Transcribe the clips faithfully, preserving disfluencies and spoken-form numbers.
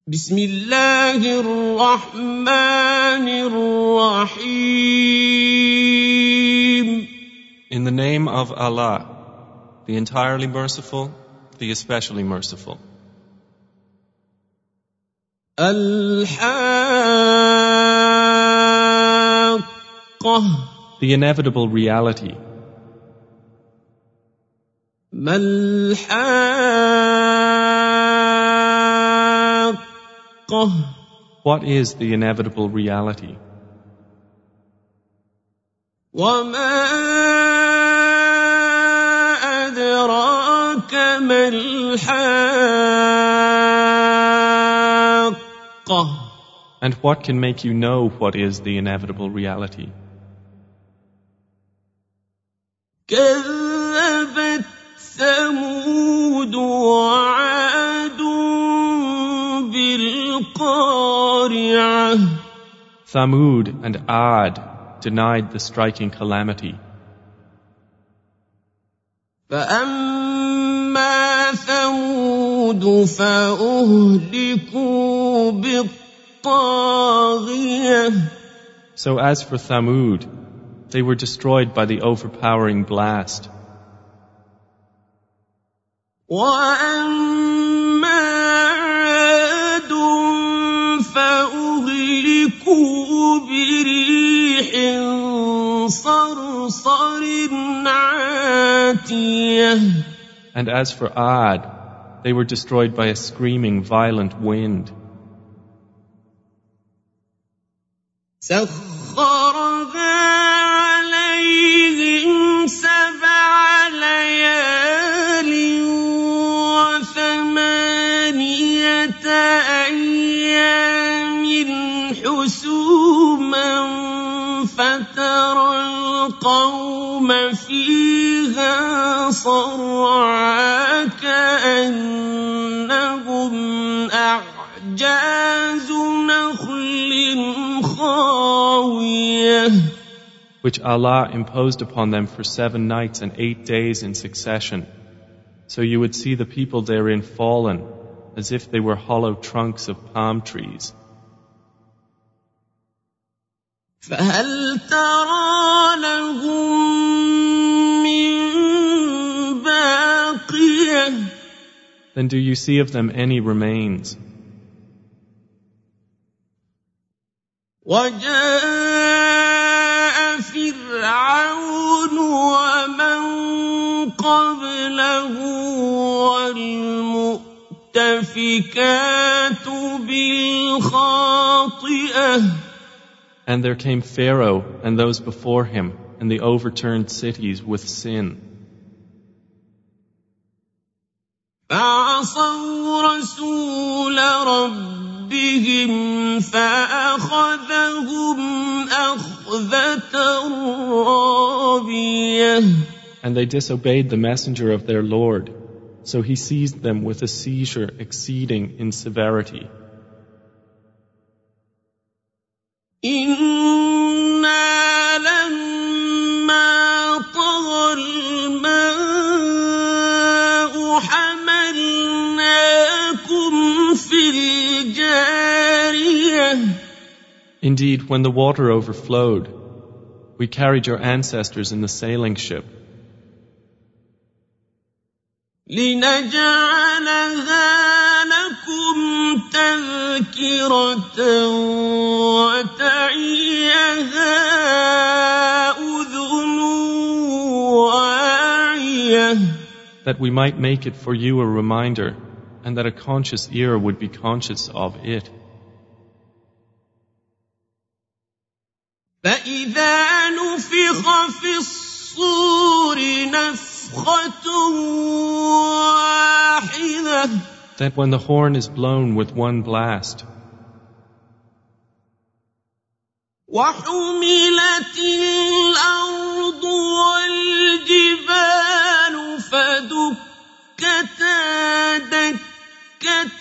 بسم الله الرحمن الرحيم. In the name of Allah, the entirely merciful, the especially merciful. الحاقة. The inevitable reality. ما الحاقة. What is the inevitable reality? وما أدراك ما الحاقة. And what can make you know what is the inevitable reality? كذبت ثمود وعاد بالقارعة. Thamud and Ad denied the striking calamity. فأما ثمود فأهلكوا بالطاغية. So as for Thamud, they were destroyed by the overpowering blast. وأما عاد فأهلكوا بريح صرصر عاتية. And as for Ad, they were destroyed by a screaming violent wind. سخرها عليهم سبع ليال وثمانية أيام حسوما فترى القوم فيها صرعى كأنهم أعجاز نخل خاوية. Which Allah imposed upon them for seven nights and eight days in succession. So you would see the people therein fallen, as if they were hollow trunks of palm trees. فهل ترى لهم من باقية. Then do you see of them any remains? وجاء فرعون ومن قبله والمؤتفكات بالخاطئة. And there came Pharaoh and those before him, and the overturned cities with sin. فعصوا رسول ربهم فأخذهم أخذة رابية. And they disobeyed the messenger of their Lord, so he seized them with a seizure exceeding in severity. إنا لما طغى الماء حملناكم في الجارية. Indeed, when the water overflowed, we carried your ancestors in the sailing ship. لنجعلها لكم تذكرة وتعيها أذن واعية. That we might make it for you a reminder, and that a conscious ear would be conscious of it. فإذا نفخ في الصور نفخة واحدة. That when the horn is blown with one blast, وحملت الأرض والجبال فدكتا دكة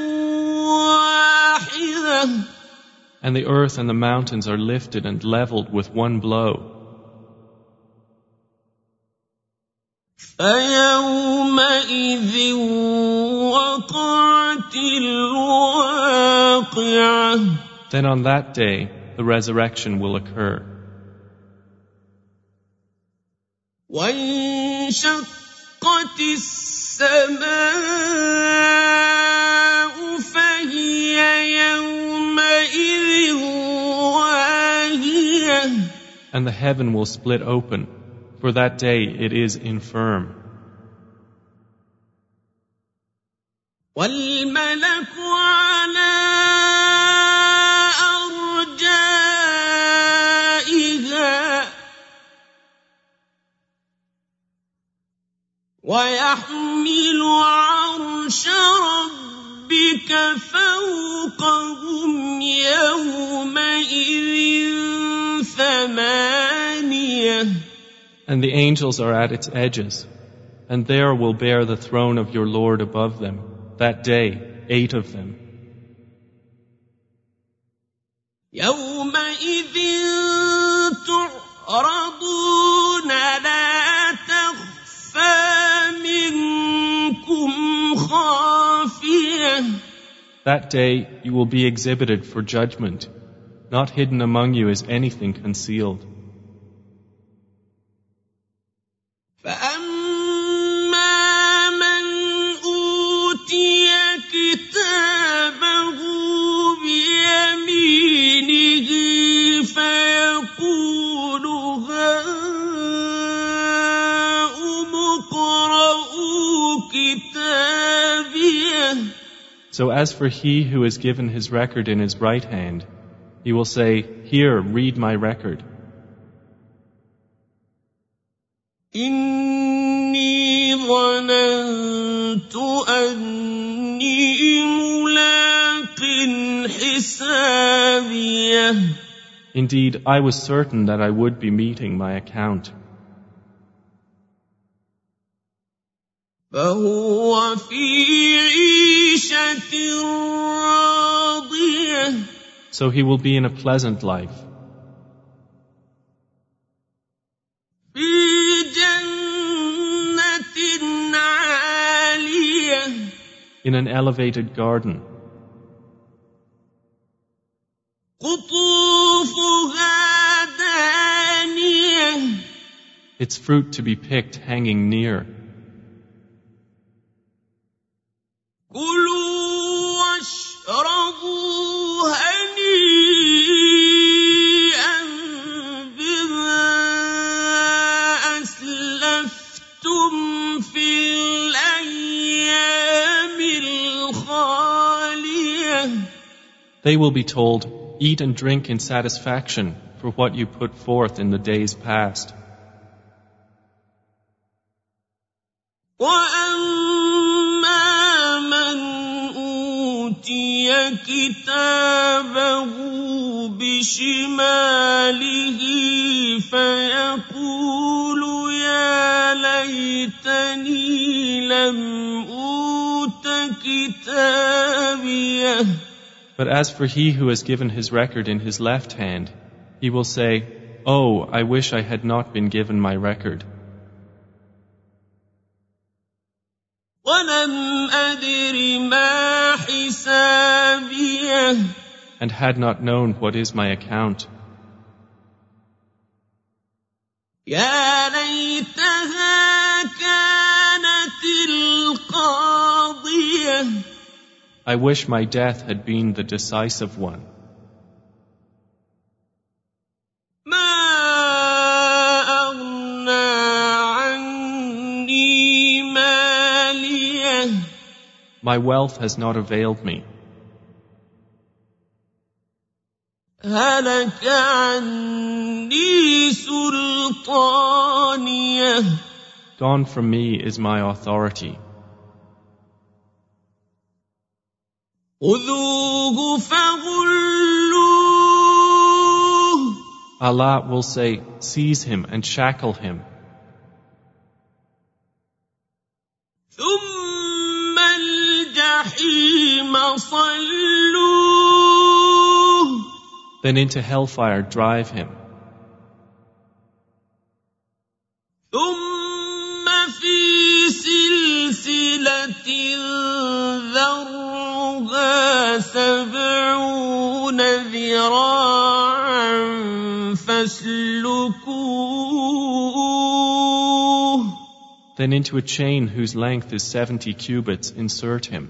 واحدة. and the earth and the mountains are lifted and leveled with one blow. فيومئذ وقعت الواقعة. واقعة. Then on that day the resurrection will occur. وانشقت السماء فهي يومئذ واهية. And the heaven will split open. For that day it is infirm. وَالْمَلَكُ عَلَى أَرْجَائِهَا وَيَحْمِلُ عَرْشَ رَبِّكَ فَوْقَهُمْ يَوْمَئِذٍ ثَمَانِيَةٌ. And the angels are at its edges, and there will bear the throne of your Lord above them. That day, eight of them. يومئذ تعرضون لا تخفى منكم خافية. That day you will be exhibited for judgment. Not hidden among you is anything concealed. فأما من أوتي كتابه بيمينه فيقول هاؤم اقرءوا كتابيه. So as for he who is given his record in his right hand, he will say, "Here, read my record." إني ظننت أني ملاق حسابيه. Indeed, I was certain that I would be meeting my account. فهو في عيشة راضية. So he will be in a pleasant life. In an elevated garden. قطوفها دانية. Its fruit to be picked hanging near. كلوا واشربوا هنيئا بما أسلفتم في الأيام الخالية. They will be told, "Eat and drink in satisfaction for what you put forth in the days past." وَأَمَّا مَنْ أُوتِيَ كِتَابَهُ بِشِمَالِهِ فَيَقُولُ يَا لَيْتَنِي لَمْ أُوتَ كِتَابِيَهْ. But as for he who has given his record in his left hand, he will say, "Oh, I wish I had not been given my record." وَلَمْ أَدْرِ مَا حِسَابِيَهْ. And had not known what is my account. يَا لَيْتَهَا كَانَتِ الْقَاضِيَةَ. I wish my death had been the decisive one. مَا أَغْنَى عَنِّي مَالِيَهْ. My wealth has not availed me. هَلَكَ عَنِّي سُلْطَانِيَهْ. Gone from me is my authority. خُذُوهُ فَغُلُّوهُ. Allah will say, "Seize him and shackle him." ثُمَّ الْجَحِيمَ صَلُّوهُ. Then into hellfire drive him. ثُمَّ فِي سِلْسِلَةٍ ذَرْعُهَا سَبْعُونَ ذراعا فاسلكوه Then into a chain whose length is seventy cubits insert him.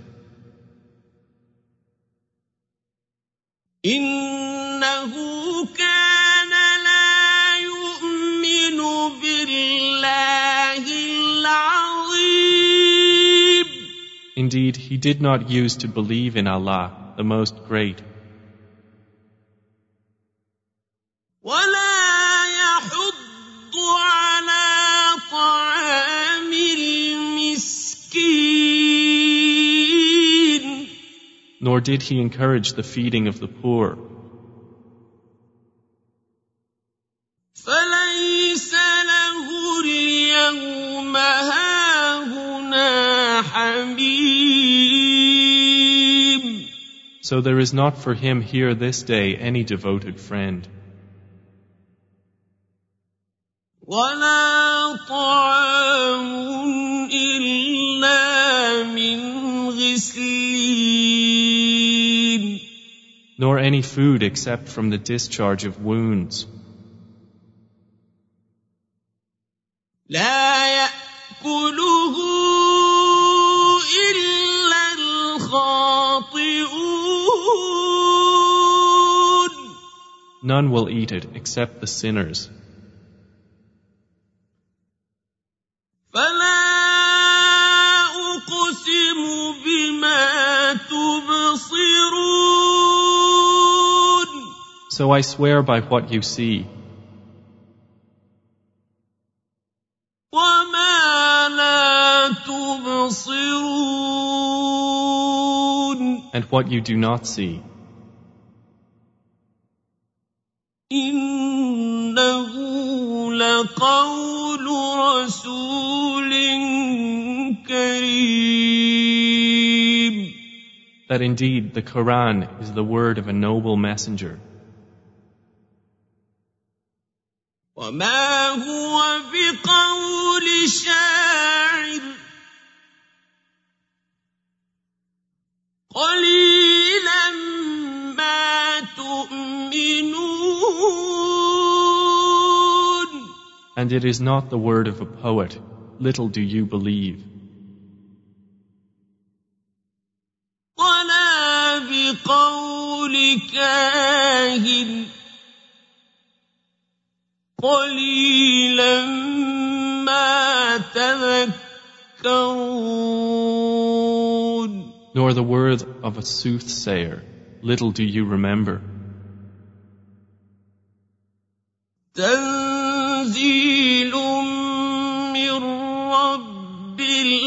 إنه كان لا يؤمن بالله العظيم. Indeed, he did not use to believe in Allah, the Most Great. ولا يحض على طعام المسكين. Nor did he encourage the feeding of the poor. فليس له اليوم هاهنا حميم. So there is not for him here this day any devoted friend. ولا طعام إلا من غسلين. Nor any food except from the discharge of wounds. لا يأكله إلا الخاطئون. None will eat it except the sinners. فلا أقسم بما تبصرون. So I swear by what you see. وما لا تبصرون. And what you do not see. إنه لقول رسول كريم. That indeed the Quran is the word of a noble messenger. وما هو بقول شاعر قليلا ما تؤمنون. And it is not the word of a poet. Little do you believe. ولا بقول كاهن قليلا ما تذكرون. Nor the word of a soothsayer. Little do you remember. تنزيل من رب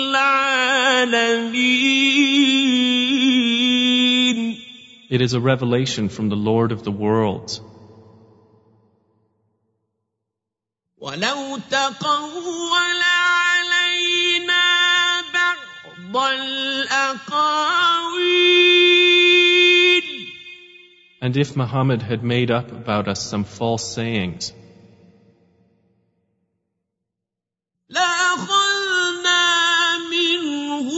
العالمين. It is a revelation from the Lord of the worlds. ولو تقول علينا بعض الأقاويل. And if Muhammad had made up about us some false sayings, لأخذنا منه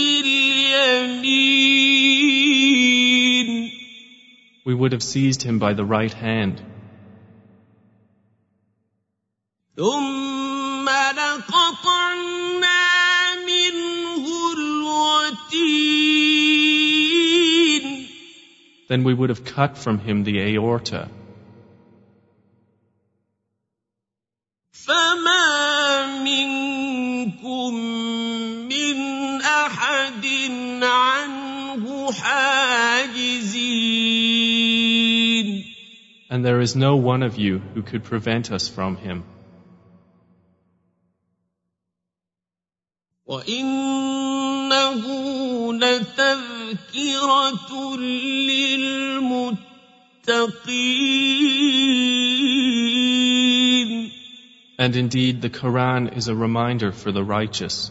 باليمين. we would have seized him by the right hand. ثم لقطعنا منه الوتين. Then we would have cut from him the aorta. فما منكم من أحد عنه حاجزين. And there is no one of you who could prevent us from him. وإنه لتذكرة للمتقين. And indeed, the Quran is a reminder for the righteous.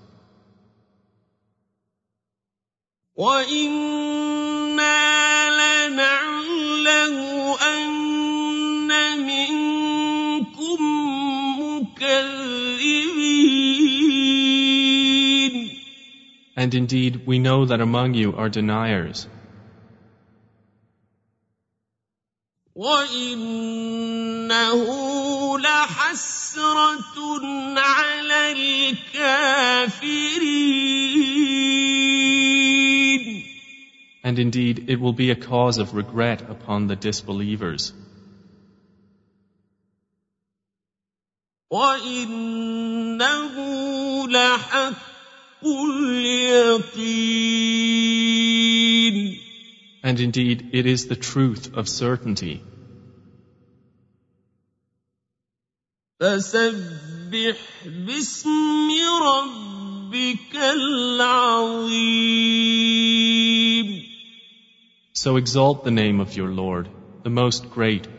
وَإِنَّا لَنَعْلَمُ أَنَّ مِنكُم مُّكَذِّبِينَ. And indeed, we know that among you are deniers. وَإِنَّهُ لَحَسْرَةٌ عَلَى الْكَافِرِينَ. And indeed, it will be a cause of regret upon the disbelievers. وَإِنَّهُ لَحَقُّ الْيَقِينِ. And indeed, it is the truth of certainty. فَسَبِّحْ بِاسْمِ رَبِّكَ الْعَظِيمِ. So exalt the name of your Lord, the most great.